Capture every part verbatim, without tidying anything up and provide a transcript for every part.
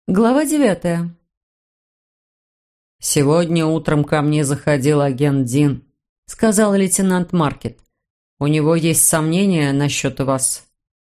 Глава девятая. «Сегодня утром ко мне заходил агент Дин», — сказал лейтенант Маркет. «У него есть сомнения насчет вас».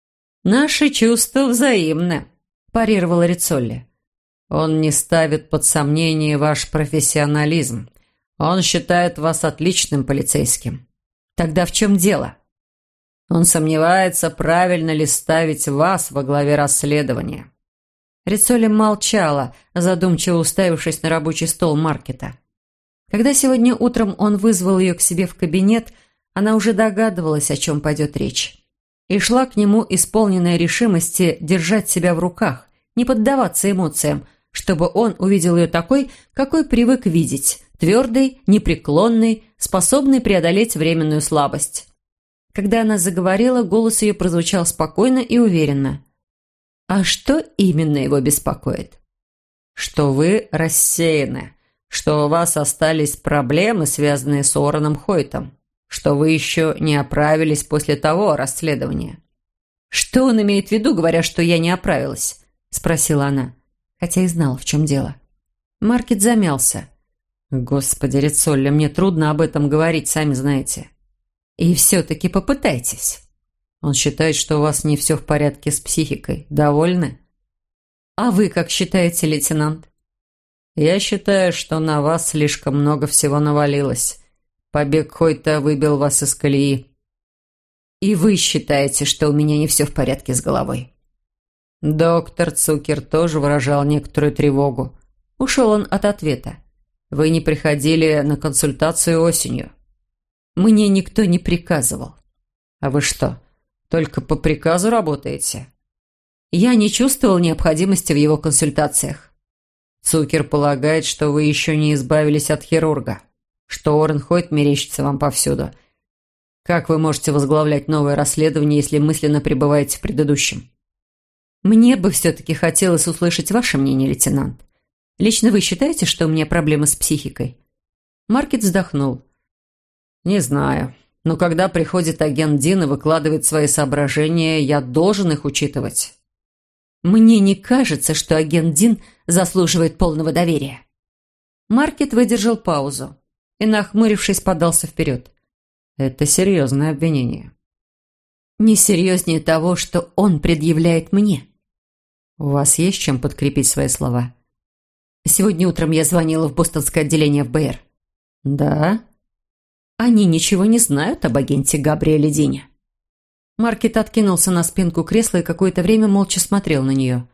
«Наши чувства взаимны», – парировала Рицолли. «Он не ставит под сомнение ваш профессионализм. Он считает вас отличным полицейским». «Тогда в чем дело?» «Он сомневается, правильно ли ставить вас во главе расследования». Рицолли молчала, задумчиво уставившись на рабочий стол Маркета. Когда сегодня утром он вызвал ее к себе в кабинет, она уже догадывалась, о чем пойдет речь. И шла к нему, исполненная решимости держать себя в руках, не поддаваться эмоциям, чтобы он увидел ее такой, какой привык видеть, твердой, непреклонной, способной преодолеть временную слабость. Когда она заговорила, голос ее прозвучал спокойно и уверенно. А что именно его беспокоит? «Что вы рассеяны, что у вас остались проблемы, связанные с Уорреном Хойтом, что вы еще не оправились после того расследования». «Что он имеет в виду, говоря, что я не оправилась?» – спросила она, хотя и знала, в чем дело. Маркет замялся. «Господи, Рицолли, мне трудно об этом говорить, сами знаете». «И все-таки попытайтесь». Он считает, что у вас не все в порядке с психикой. Довольны? А вы как считаете, лейтенант? Я считаю, что на вас слишком много всего навалилось. Побег Хойта выбил вас из колеи. И вы считаете, что у меня не все в порядке с головой? Доктор Цукер тоже выражал некоторую тревогу. Ушел он от ответа. Вы не приходили на консультацию осенью. Мне никто не приказывал. А вы что, только по приказу работаете? Я не чувствовал необходимости в его консультациях. Цукер полагает, что вы еще не избавились от хирурга, что Уоррен Хойт мерещится вам повсюду. Как вы можете возглавлять новое расследование, если мысленно пребываете в предыдущем? Мне бы все-таки хотелось услышать ваше мнение, лейтенант. Лично вы считаете, что у меня проблемы с психикой? Маркет вздохнул. Не знаю. Но когда приходит агент Дин и выкладывает свои соображения, я должен их учитывать. Мне не кажется, что агент Дин заслуживает полного доверия. Маркет выдержал паузу и, нахмурившись, подался вперед. Это серьезное обвинение. Не серьезнее того, что он предъявляет мне. У вас есть чем подкрепить свои слова? Сегодня утром я звонила в бостонское отделение эф бэ эр. Да? Они ничего не знают об агенте Габриэле Дине. Маркет откинулся на спинку кресла и какое-то время молча смотрел на нее.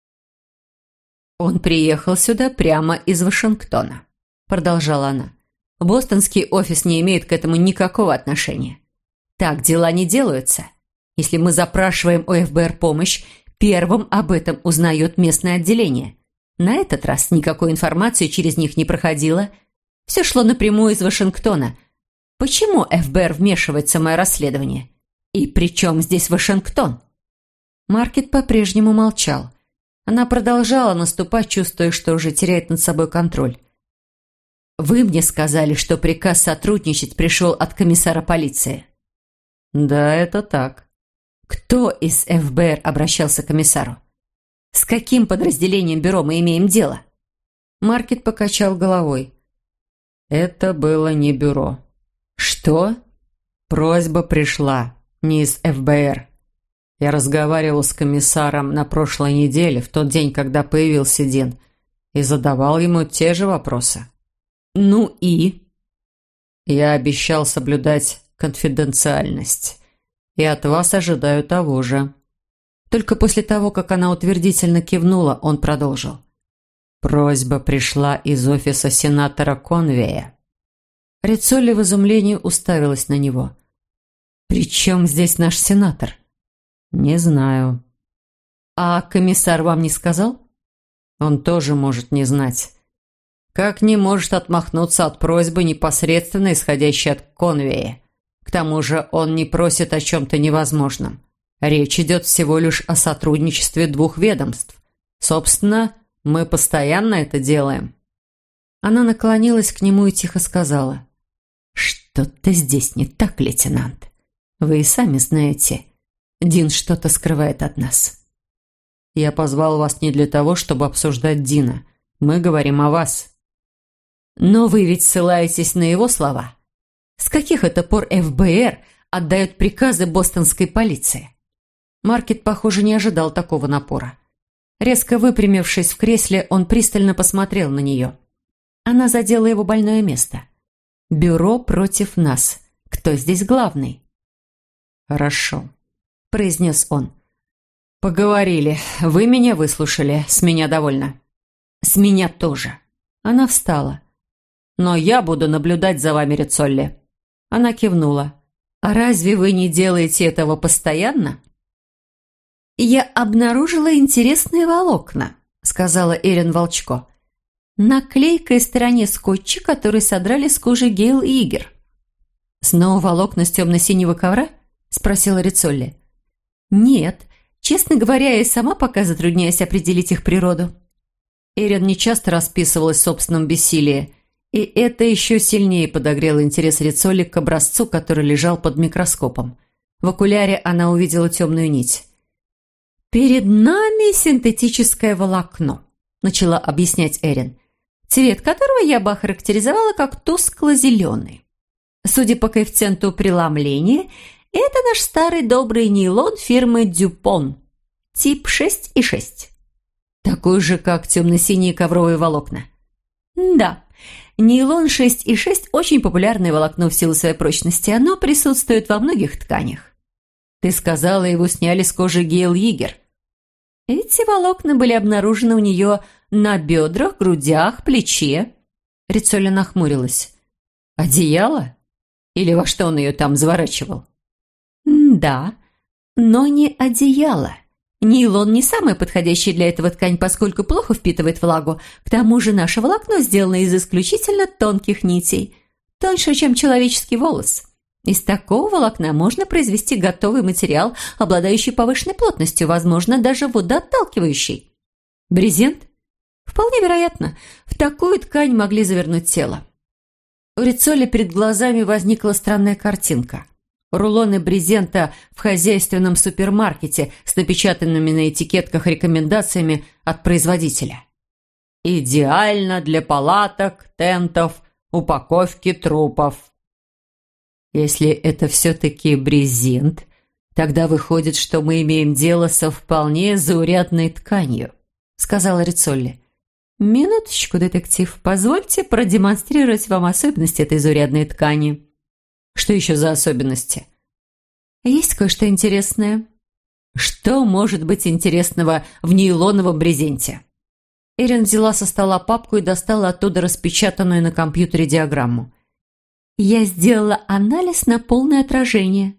«Он приехал сюда прямо из Вашингтона», – продолжала она. «Бостонский офис не имеет к этому никакого отношения. Так дела не делаются. Если мы запрашиваем у эф бэ эр помощь, первым об этом узнает местное отделение. На этот раз никакой информации через них не проходило. Все шло напрямую из Вашингтона. Почему эф бэ эр вмешивается в мое расследование? И при чем здесь Вашингтон?» Маркет по-прежнему молчал. Она продолжала наступать, чувствуя, что уже теряет над собой контроль. «Вы мне сказали, что приказ сотрудничать пришел от комиссара полиции». «Да, это так». «Кто из эф бэ эр обращался к комиссару? С каким подразделением бюро мы имеем дело?» Маркет покачал головой. «Это было не бюро». «Что?» «Просьба пришла не из эф бэ эр. Я разговаривал с комиссаром на прошлой неделе, в тот день, когда появился Дин, и задавал ему те же вопросы». «Ну и?» «Я обещал соблюдать конфиденциальность, и от вас ожидаю того же». Только после того, как она утвердительно кивнула, он продолжил. «Просьба пришла из офиса сенатора Конвея». Рицолли в изумлении уставилась на него. «При чем здесь наш сенатор?» «Не знаю». «А комиссар вам не сказал?» «Он тоже может не знать. Как не может отмахнуться от просьбы, непосредственно исходящей от Конвея. К тому же он не просит о чем-то невозможном. Речь идет всего лишь о сотрудничестве двух ведомств. Собственно, мы постоянно это делаем». Она наклонилась к нему и тихо сказала. «Что-то здесь не так, лейтенант. Вы и сами знаете, Дин что-то скрывает от нас». Я позвал вас не для того, чтобы обсуждать Дина. Мы говорим о вас». «Но вы ведь ссылаетесь на его слова. С каких это пор эф бэ эр отдает приказы бостонской полиции?» Маркет, похоже, не ожидал такого напора. Резко выпрямившись в кресле, он пристально посмотрел на нее. Она задела его больное место. «Бюро против нас. Кто здесь главный?» «Хорошо», – произнес он. «Поговорили. Вы меня выслушали. С меня довольно». «С меня тоже». Она встала. «Но я буду наблюдать за вами, Рицолли». Она кивнула. «А разве вы не делаете этого постоянно?» «Я обнаружила интересные волокна», — сказала Эрин Волчко. «На клейкой стороне скотча, который содрали с кожи Гейл и Игер». «Снова волокна с темно-синего ковра?» — спросила Рицолли. «Нет. Честно говоря, я и сама пока затрудняюсь определить их природу». Эрин нечасто расписывалась в собственном бессилии, и это еще сильнее подогрело интерес Рицолли к образцу, который лежал под микроскопом. В окуляре она увидела темную нить. «Перед нами синтетическое волокно», – начала объяснять Эрин, цвет которого я бы охарактеризовала как тускло-зеленый. Судя по коэффициенту преломления, это наш старый добрый нейлон фирмы «Дюпон», тип шесть и шесть. Такой же, как темно-синие ковровые волокна. Да, нейлон шесть и шесть очень популярное волокно в силу своей прочности. Оно присутствует во многих тканях. Ты сказала, его сняли с кожи Гейл Игер. Эти волокна были обнаружены у нее на бедрах, грудях, плече. Рицолли нахмурилась. Одеяло? Или во что он ее там заворачивал? Да, но не одеяло. Нейлон не самая подходящая для этого ткань, поскольку плохо впитывает влагу. К тому же наше волокно сделано из исключительно тонких нитей, тоньше, чем человеческий волос. Из такого волокна можно произвести готовый материал, обладающий повышенной плотностью, возможно, даже водоотталкивающий. Брезент? Вполне вероятно. В такую ткань могли завернуть тело. У Рицолли перед глазами возникла странная картинка. Рулоны брезента в хозяйственном супермаркете с напечатанными на этикетках рекомендациями от производителя. «Идеально для палаток, тентов, упаковки трупов». Если это все-таки брезент, тогда выходит, что мы имеем дело со вполне заурядной тканью, сказала Рицолли. Минуточку, детектив, позвольте продемонстрировать вам особенности этой заурядной ткани. Что еще за особенности? Есть кое-что интересное. Что может быть интересного в нейлоновом брезенте? Эрин взяла со стола папку и достала оттуда распечатанную на компьютере диаграмму. Я сделала анализ на полное отражение.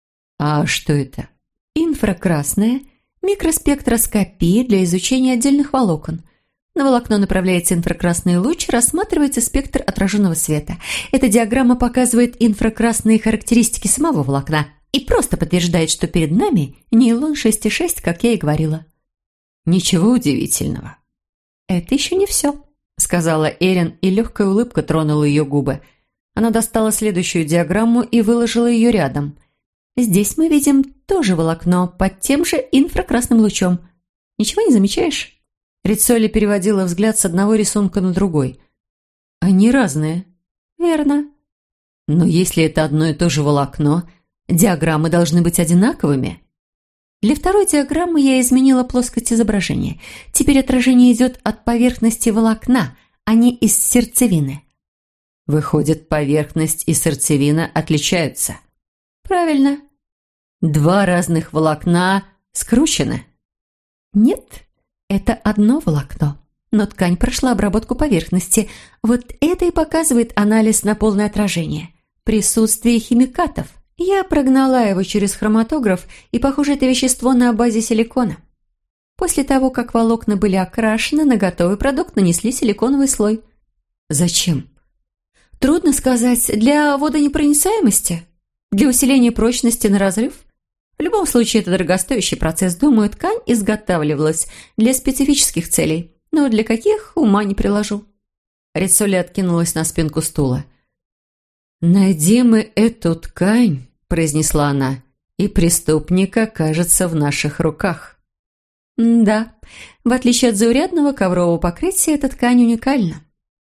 А что это? Инфракрасная микроспектроскопия для изучения отдельных волокон. На волокно направляется инфракрасный луч, рассматривается спектр отраженного света. Эта диаграмма показывает инфракрасные характеристики самого волокна и просто подтверждает, что перед нами нейлон шесть и шесть, как я и говорила. Ничего удивительного. Это еще не все, сказала Эрин, и легкая улыбка тронула ее губы. Она достала следующую диаграмму и выложила ее рядом. Здесь мы видим тоже волокно под тем же инфракрасным лучом. Ничего не замечаешь? Рицолли переводила взгляд с одного рисунка на другой. Они разные. Верно. Но если это одно и то же волокно, диаграммы должны быть одинаковыми. Для второй диаграммы я изменила плоскость изображения. Теперь отражение идет от поверхности волокна, а не из сердцевины. Выходит, поверхность и сердцевина отличаются. Правильно. Два разных волокна скручены? Нет, это одно волокно, но ткань прошла обработку поверхности. Вот это и показывает анализ на полное отражение. Присутствие химикатов. Я прогнала его через хроматограф, и, похоже, это вещество на базе силикона. После того, как волокна были окрашены, на готовый продукт нанесли силиконовый слой. Зачем? Трудно сказать. Для водонепроницаемости? Для усиления прочности на разрыв? В любом случае, это дорогостоящий процесс. Думаю, ткань изготавливалась для специфических целей. Но для каких, ума не приложу. Рицолли откинулась на спинку стула. «Найди мы эту ткань», — произнесла она, — «и преступник окажется в наших руках». Да, в отличие от заурядного коврового покрытия, эта ткань уникальна.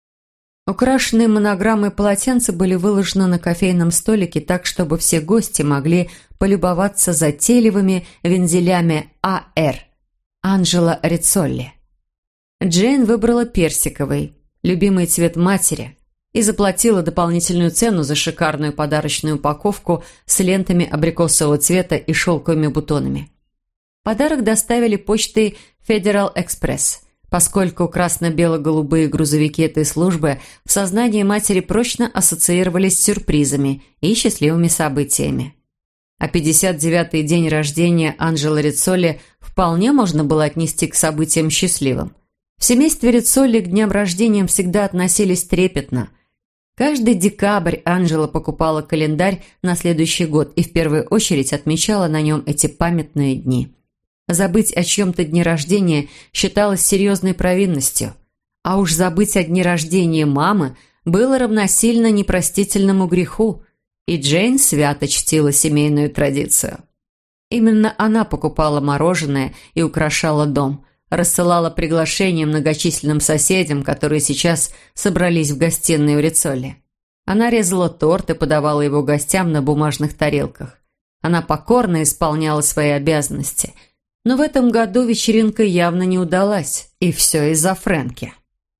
Украшенные монограммой полотенца были выложены на кофейном столике так, чтобы все гости могли полюбоваться затейливыми вензелями А Р Анджело Риццоли. Джейн выбрала персиковый, любимый цвет матери, и заплатила дополнительную цену за шикарную подарочную упаковку с лентами абрикосового цвета и шелковыми бутонами. Подарок доставили почтой Federal Express, поскольку красно-бело-голубые грузовики этой службы в сознании матери прочно ассоциировались с сюрпризами и счастливыми событиями. А пятьдесят девятый день рождения Анджело Риццоли вполне можно было отнести к событиям счастливым. В семействе Риццоли к дням рождения всегда относились трепетно. Каждый декабрь Анджело покупала календарь на следующий год и в первую очередь отмечала на нем эти памятные дни. Забыть о чьем-то дне рождения считалось серьезной провинностью, а уж забыть о дне рождения мамы было равносильно непростительному греху, и Джейн свято чтила семейную традицию. Именно она покупала мороженое и украшала дом, рассылала приглашения многочисленным соседям, которые сейчас собрались в гостиной у Риццоли. Она резала торт и подавала его гостям на бумажных тарелках. Она покорно исполняла свои обязанности. Но в этом году вечеринка явно не удалась, и все из-за Фрэнки.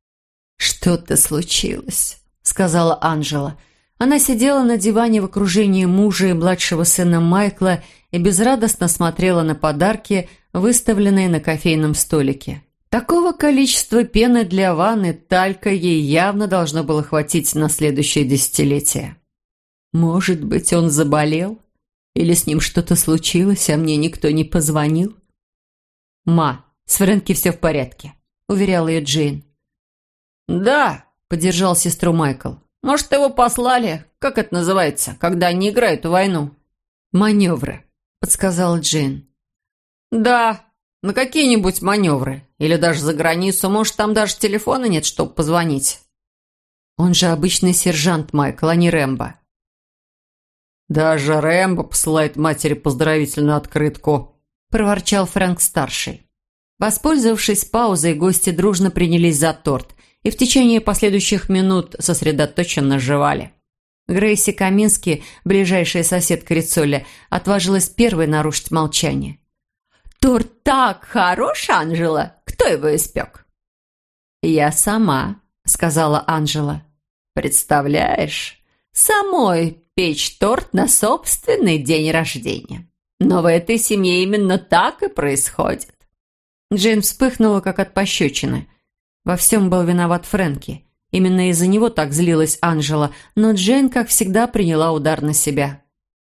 «Что-то случилось», — сказала Анджело. Она сидела на диване в окружении мужа и младшего сына Майкла и безрадостно смотрела на подарки, выставленные на кофейном столике. Такого количества пены для ванны талька ей явно должно было хватить на следующее десятилетие. Может быть, он заболел? Или с ним что-то случилось, а мне никто не позвонил? «Ма, с Фрэнки все в порядке», — уверяла ее Джейн. «Да», — поддержал сестру Майкл. «Может, его послали? Как это называется, когда они играют в войну?» «Маневры», — подсказала Джейн. «Да, на какие-нибудь маневры. Или даже за границу. Может, там даже телефона нет, чтобы позвонить». «Он же обычный сержант, Майкл, а не Рэмбо». «Даже Рэмбо посылает матери поздравительную открытку», – проворчал Фрэнк-старший. Воспользовавшись паузой, гости дружно принялись за торт и в течение последующих минут сосредоточенно жевали. Грейси Камински, ближайшая соседка Риццоли, отважилась первой нарушить молчание. «Торт так хорош, Анджело! Кто его испек?» «Я сама», — сказала Анджело. «Представляешь, самой печь торт на собственный день рождения. Но в этой семье именно так и происходит». Джейн вспыхнула, как от пощечины. Во всем был виноват Фрэнки. Именно из-за него так злилась Анджело, но Джейн, как всегда, приняла удар на себя.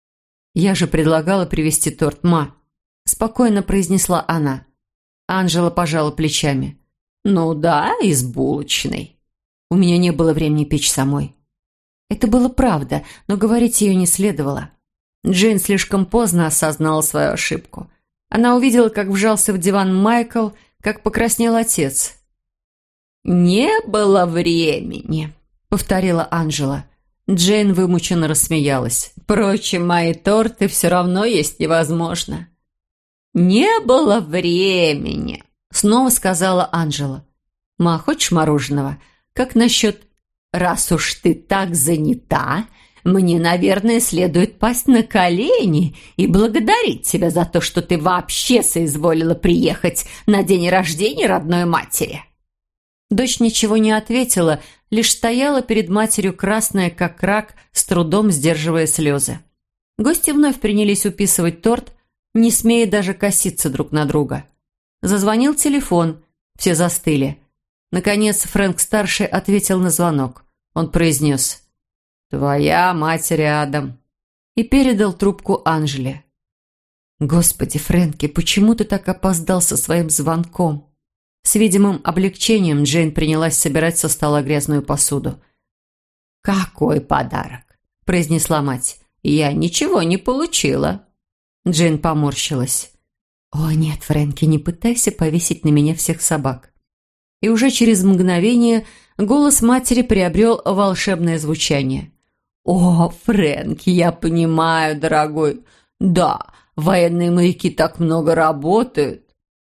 «Я же предлагала привезти торт, ма», – спокойно произнесла она. Анджело пожала плечами. «Ну да, из булочной. У меня не было времени печь самой». Это было правда, но говорить ее не следовало. Джейн слишком поздно осознала свою ошибку. Она увидела, как вжался в диван Майкл, как покраснел отец. «Не было времени», — повторила Анджело. Джейн вымученно рассмеялась. «Впрочем, мои торты все равно есть невозможно». «Не было времени», — снова сказала Анджело. «Ма, хочешь мороженого? Как насчет... раз уж ты так занята, мне, наверное, следует пасть на колени и благодарить тебя за то, что ты вообще соизволила приехать на день рождения родной матери». Дочь ничего не ответила, лишь стояла перед матерью красная, как рак, с трудом сдерживая слезы. Гости вновь принялись уписывать торт, не смея даже коситься друг на друга. Зазвонил телефон, все застыли. Наконец Фрэнк-старший ответил на звонок. Он произнес «Твоя мать рядом» и передал трубку Анджеле. «Господи, Фрэнки, почему ты так опоздал со своим звонком?» С видимым облегчением Джейн принялась собирать со стола грязную посуду. «Какой подарок?» – произнесла мать. «Я ничего не получила». Джейн поморщилась. «О, нет, Фрэнки, не пытайся повесить на меня всех собак». И уже через мгновение голос матери приобрел волшебное звучание. «О, Фрэнки, я понимаю, дорогой. Да, военные моряки так много работают».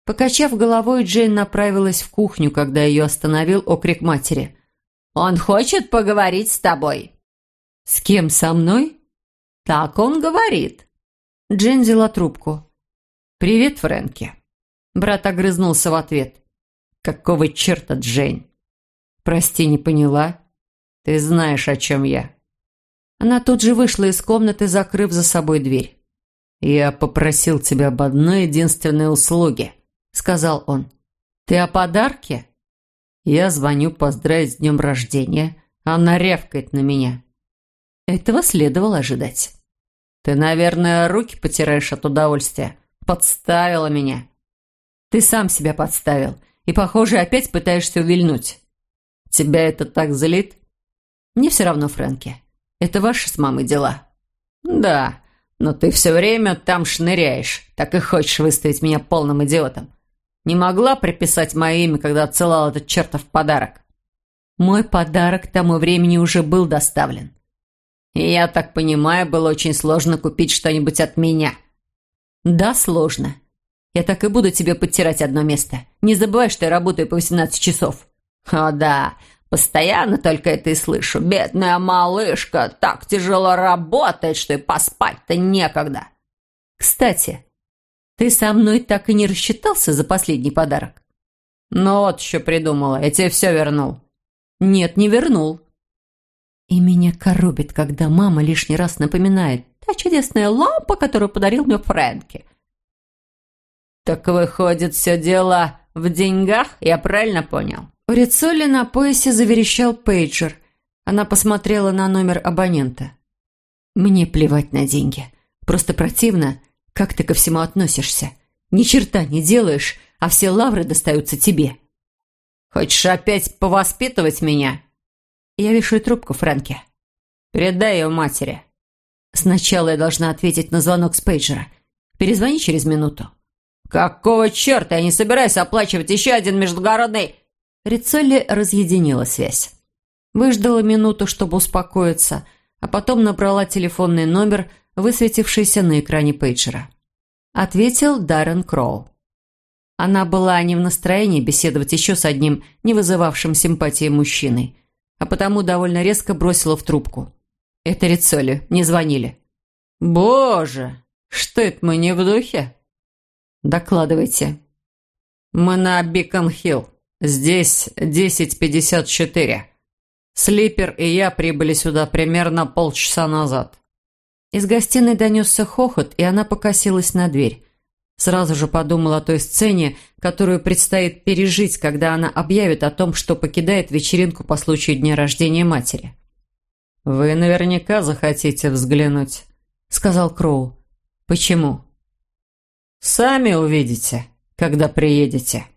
Покачав головой, Джейн направилась в кухню, когда ее остановил окрик матери. «Он хочет поговорить с тобой». «С кем, со мной?» «Так он говорит». Джейн взяла трубку. «Привет, Фрэнки». Брат огрызнулся в ответ. «Какого черта, Джейн?» «Прости, не поняла. Ты знаешь, о чем я». Она тут же вышла из комнаты, закрыв за собой дверь. «Я попросил тебя об одной единственной услуге», — сказал он. «Ты о подарке?» Я звоню поздравить с днем рождения. Она рявкает на меня. Этого следовало ожидать. «Ты, наверное, руки потираешь от удовольствия. Подставила меня». «Ты сам себя подставил. И, похоже, опять пытаешься увильнуть». «Тебя это так злит?» «Мне все равно, Фрэнки. Это ваши с мамой дела». «Да, но ты все время там шныряешь. Так и хочешь выставить меня полным идиотом. Не могла приписать мое имя, когда отсылал этот чертов подарок?» «Мой подарок к тому времени уже был доставлен». «И я так понимаю, было очень сложно купить что-нибудь от меня». «Да, сложно. Я так и буду тебе подтирать одно место. Не забывай, что я работаю по восемнадцать часов». «О да, постоянно только это и слышу. Бедная малышка так тяжело работает, что и поспать-то некогда». «Кстати, ты со мной так и не рассчитался за последний подарок?» «Ну вот еще придумала. Я тебе все вернул». «Нет, не вернул». И меня коробит, когда мама лишний раз напоминает: «Та чудесная лампа, которую подарил мне Фрэнки». «Так выходит, все дело в деньгах? Я правильно понял?» У Риццоли на поясе заверещал пейджер. Она посмотрела на номер абонента. «Мне плевать на деньги. Просто противно, как ты ко всему относишься. Ни черта не делаешь, а все лавры достаются тебе». «Хочешь опять повоспитывать меня?» «Я вешаю трубку, Фрэнки». «Передай ее матери». «Сначала я должна ответить на звонок с пейджера. Перезвони через минуту». «Какого черта? Я не собираюсь оплачивать еще один междугородный...» Риццоли разъединила связь. Выждала минуту, чтобы успокоиться, а потом набрала телефонный номер, высветившийся на экране пейджера. Ответил Даррен Кроу. Она была не в настроении беседовать еще с одним не вызывавшим симпатии мужчиной, а потому довольно резко бросила в трубку. «Это Риццоли. Не звонили». «Боже, что это мы не в духе?» «Докладывайте». «Мы на Бикон-Хилл. Здесь десять пятьдесят четыре. Слипер и я прибыли сюда примерно полчаса назад». Из гостиной донесся хохот, и она покосилась на дверь. Сразу же подумала о той сцене, которую предстоит пережить, когда она объявит о том, что покидает вечеринку по случаю дня рождения матери. «Вы наверняка захотите взглянуть», — сказал Кроу. «Почему?» «Сами увидите, когда приедете».